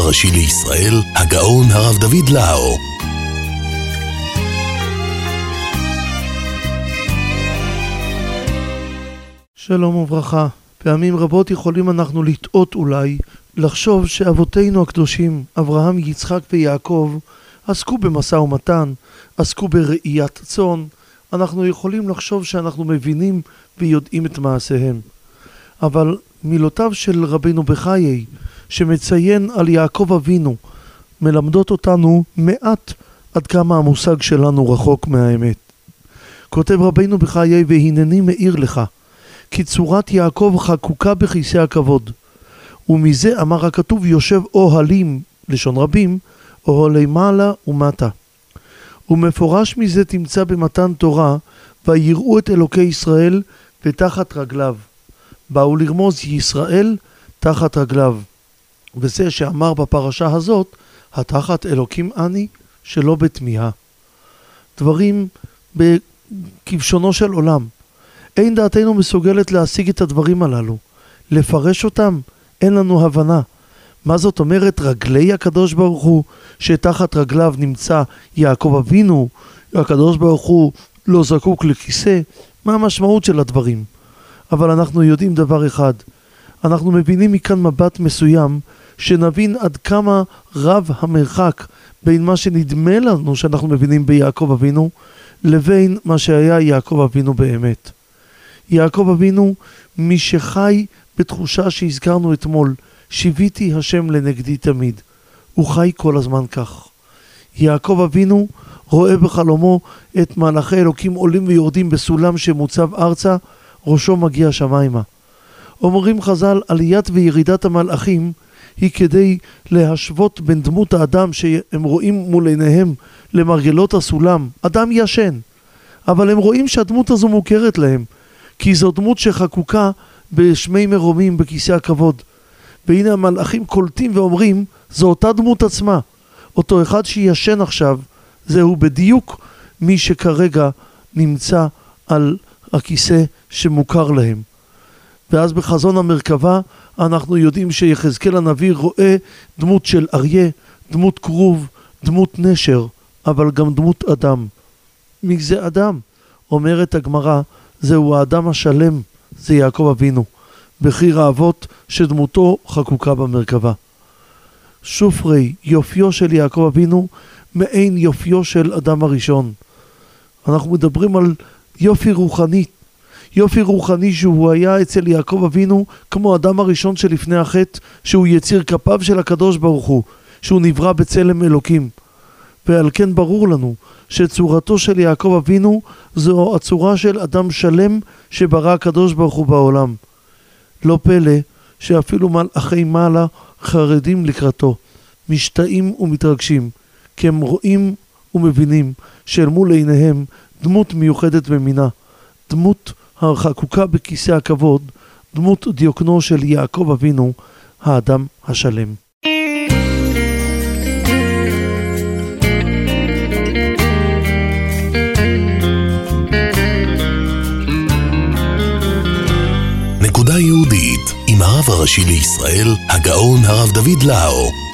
הראשי לישראל, הגאון הרב דוד לאו. שלום וברכה. פעמים רבות יכולים אנחנו לטעות אולי, לחשוב שאבותינו הקדושים, אברהם, יצחק ויעקב, עסקו במשא ומתן, עסקו בראיית צאן. אנחנו יכולים לחשוב שאנחנו מבינים ויודעים את מעשיהם. אבל מילותיו של רבינו בחיי, שמציין על יעקב אבינו, מלמדות אותנו מעט עד כמה המושג שלנו רחוק מהאמת. כותב רבינו בחיי, והנני מאיר לך, כי צורת יעקב חקוקה בכיסא הכבוד. ומזה אמר הכתוב, יושב אוהלים, לשון רבים, אוהלי מעלה ומטה. ומפורש מזה תמצא במתן תורה, ויראו את אלוקי ישראל ותחת רגליו. באו לרמוז ישראל תחת רגליו. וזה שאמר בפרשה הזאת, התחת אלוקים אני, שלא בתמיהה. דברים בכבשונו של עולם. אין דעתנו מסוגלת להשיג את הדברים הללו. לפרש אותם, אין לנו הבנה. מה זאת אומרת רגלי הקדוש ברוך הוא, שתחת רגליו נמצא יעקב אבינו, הקדוש ברוך הוא לא זקוק לכיסא? מה המשמעות של הדברים? אבל אנחנו יודעים דבר אחד. אנחנו מבינים מכאן מבט מסוים, שנבין עד כמה רב המרחק בין מה שנדמה לנו שאנחנו מבינים ביעקב אבינו, לבין מה שהיה יעקב אבינו באמת. יעקב אבינו, מי שחי בתחושה שהזכרנו אתמול, שיביתי השם לנגדי תמיד. הוא חי כל הזמן כך. יעקב אבינו רואה בחלומו את מלאכי אלוקים עולים ויורדים בסולם שמוצב ארצה, ראשו מגיע שמיימה. אומרים חז"ל, עליית וירידת המלאכים היא כדי להשוות בין דמות האדם שהם רואים מול עיניהם למרגלות הסולם. אדם ישן, אבל הם רואים שהדמות הזו מוכרת להם, כי זו דמות שחקוקה בשמי מרומים בכיסא הכבוד. והנה המלאכים קולטים ואומרים, זו אותה דמות עצמה. אותו אחד שישן עכשיו, זהו בדיוק מי שכרגע נמצא על הכיסא שמוכר להם. ואז בחזון המרכבה אנחנו יודעים שיחזקאל הנביא רואה דמות של אריה, דמות כרוב, דמות נשר, אבל גם דמות אדם. מי זה אדם? אומרת הגמרא, זהו האדם השלם, זה יעקב אבינו, בחיר האבות שדמותו חקוקה במרכבה. שופרי, יופיו של יעקב אבינו, מעין יופיו של אדם הראשון. אנחנו מדברים על יופי רוחני. יופי רוחני שהוא היה אצל יעקב אבינו כמו אדם הראשון שלפני החטא, שהוא יציר כפיו של הקדוש ברוך הוא, שהוא נברא בצלם אלוקים. ועל כן ברור לנו שצורתו של יעקב אבינו זו הצורה של אדם שלם שברא הקדוש ברוך הוא בעולם. לא פלא שאפילו מלאכי מעלה חרדים לקראתו, משתאים ומתרגשים, כי הם רואים ומבינים שאל מול עיניהם דמות מיוחדת במינה, דמות החקוקה בכיסא הכבוד, דמות דיוקנו של יעקב אבינו, האדם השלם. נקודה יהודית עם הרב הראשי לישראל, הגאון הרב דוד לאו.